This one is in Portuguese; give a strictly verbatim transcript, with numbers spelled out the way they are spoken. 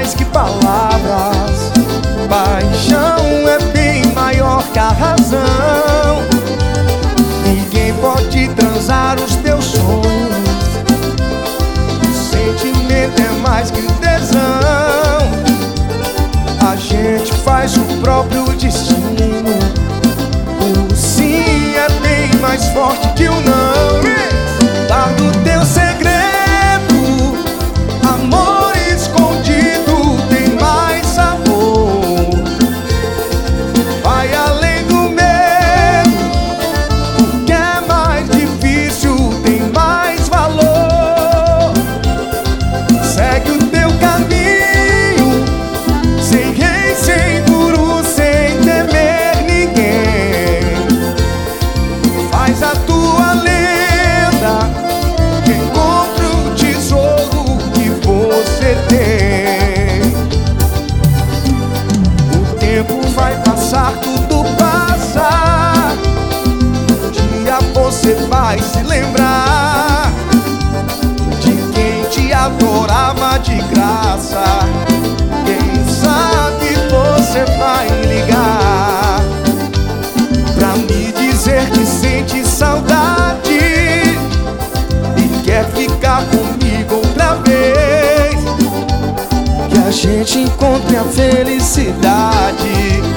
mais que palavras. Paixão é bem maior que a razão. Ninguém pode transar os teus sonhos. O sentimento é mais que tesão. A gente faz o próprio destino. O sim é bem mais forte que o não. Guarda o teu segredo, amor escondido tem mais sabor. Vai além do medo, o que é mais difícil tem mais valor. Segue o teu caminho, sem rei, sem guru, sem temer ninguém. Faz a tua lenda, encontra o tesouro que você tem. O tempo vai passar, tudo passa. Um dia você vai se lembrar de quem te adorava de graça. Quem sabe você vai ligar pra me dizer que sente saudade e quer ficar comigo outra vez. Que a gente encontre a felicidade.